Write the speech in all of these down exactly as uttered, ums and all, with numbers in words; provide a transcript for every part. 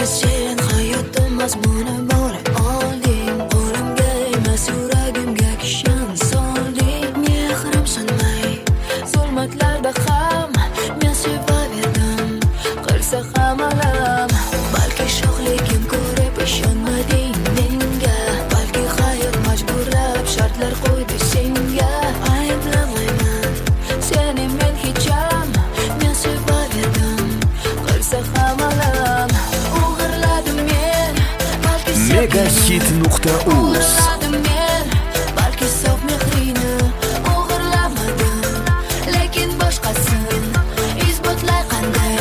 balki sen hayotim mazmuni bor olding. Qo'limga emas yuragimga kishan solding. Mehrim so'nmay zulmatlarda ham men sevaverdim, qilsa ham alam. Balki sho'xligim ko'rib ishonmading menga, balki hayot majburlab shartlar qo'ydi senga. Ayblamayman seni men hecham, men sevaverdim, qilsa ham alam. O'g'irladim men balki megahit nuqta uz. men balki sof mehrini o'g'irlamadim, lekin boshqasin isbotlay qanday.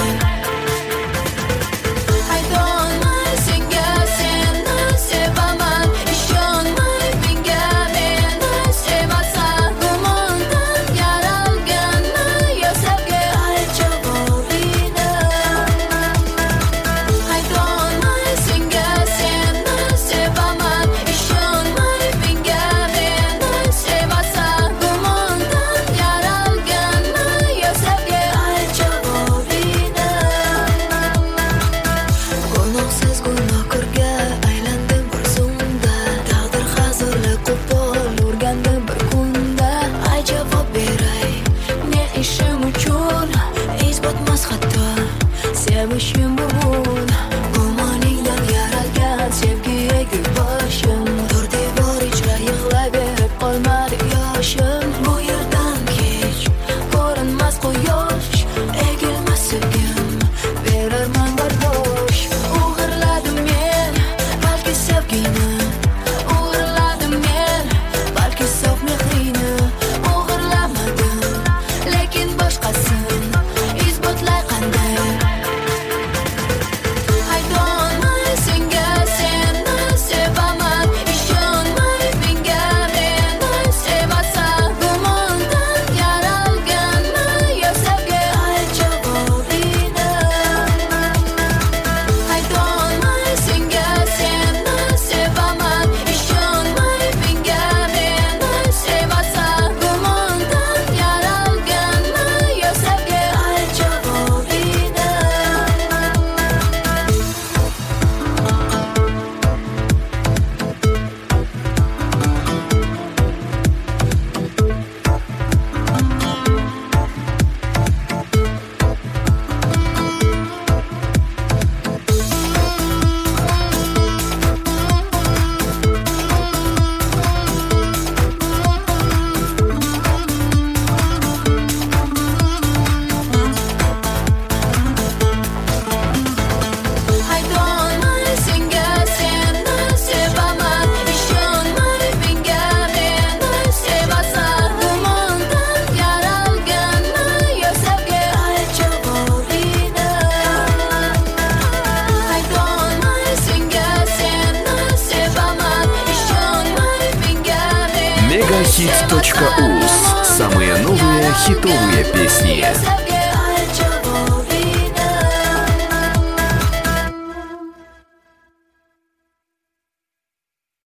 Aytolmay senga seni sevaman, ishonmay menga meni sevassan. Gumondan yaralganmi yo sevgi ay javobini. Aytolmay senga seni sevaman, ishonmay menga meni sevassan. Gumondan yaralganmi yo sevgi ay javobini. Gunohsiz gunohkorga aylandim bir zumda, taqdir hazilli qo'pol o'rgandim bir kunda. Ay javob beray ne ishim uchun, isbotmas hatto sevishim bugun. Gumoningdan yaralgan sevgiga gul boshim, to'rt devor ichra yig'layverib qolmadi yoshim. Bu yerdan kech ko'rinmas quyosh, egilmas sevgim berarman bardosh. O'g'irladim men balki sevgini, o'g'irladim men balki sof mehrini o'g'irlamadim, lekin boshqasin isbotlay qanday. Aytolmay senga seni sevaman, ishonmay menga meni sevassan. Gumondan yaralganmi yo sevgi ay javobini. Aytolmay senga seni sevaman, ishonmay menga meni sevassan. Gumondan yaralganmi yo sevgi ay javobini. Aytolmay senga seni sevaman, ishonmay menga meni sevassan. Gumondan yaralganmi yo sevgi ay javobini. Aytolmay senga seni sevaman, ishonmay menga meni megahit точка uz. Самые новые хитовые песни. sevgi